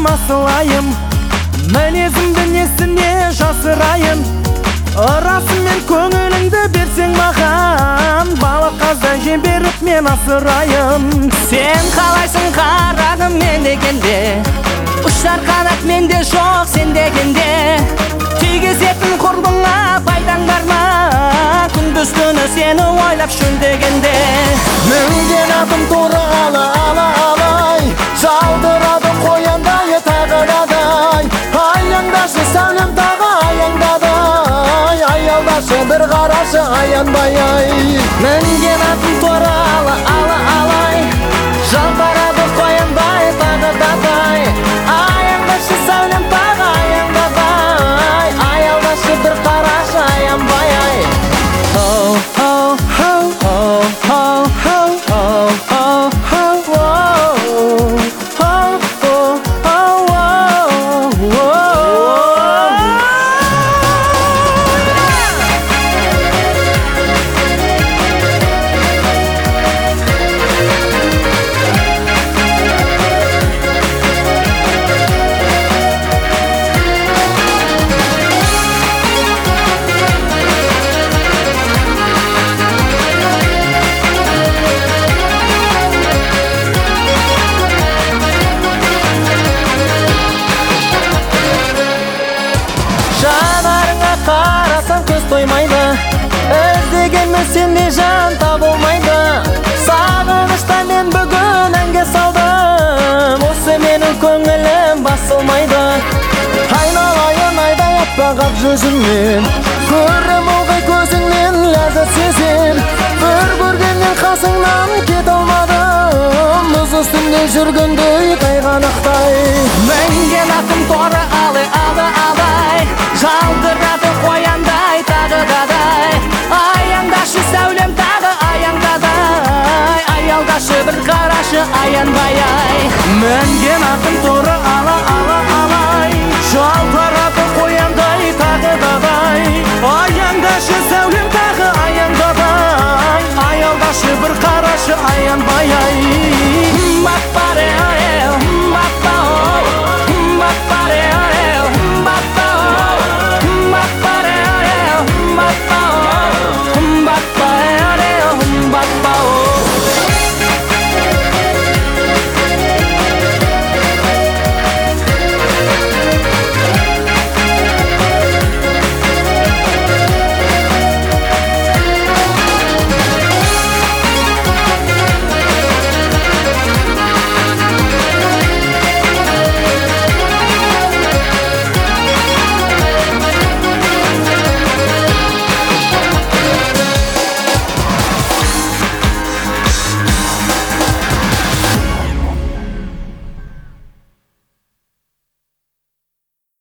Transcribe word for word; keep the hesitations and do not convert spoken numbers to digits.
айым, асыл айым, мінезімді несіне жасырайын. Расымен көңіліңді берсең маған, балық қаздай жіберіп мен асырайын. Сен қалайсың қарағым мен дегенде, ұштар қанат менде жоқ сен дегенде. Тигізетін құрбыңа пайдаң бар ма, күндіз түні сені ойлап шөлдегенде. Мінген атым торы ала ала алай, жаудырады қояндай тағырадай. Аяңдашы сәлем тағы аяңдадай, аялдашы бір қарашы аянбай ай. Мінген атым торы ала ала алай, жаудырады қояндай тағырадай. Аяңдашы сәлем тағы аяңдадай, аялдашы бір қарашы аянбай ай. Oh, oh, oh, oh, oh, oh, oh, oh, oh, oh, жанарыңа қарасам көз тоймайды, іздегенмен сенде жан табылмайды. Сағынышта мен бүгін әнге салдым, осы менің көңілім басылмайды. айналайын айдай аппақ ақ жүзіңнен, көрем ылғи көзіңнен ләззат сезем. Бір көргеннен қасыңнан кете алмадым, мұз үстінде жүргендей тайғанақтай. Мінген атым торы алы алы алай, жаудырады қояндай тағырадай. Аяңдашы сәулем тағы аяңдадай, аялдашы бір қарашы аянбай ай. Мінген атым торы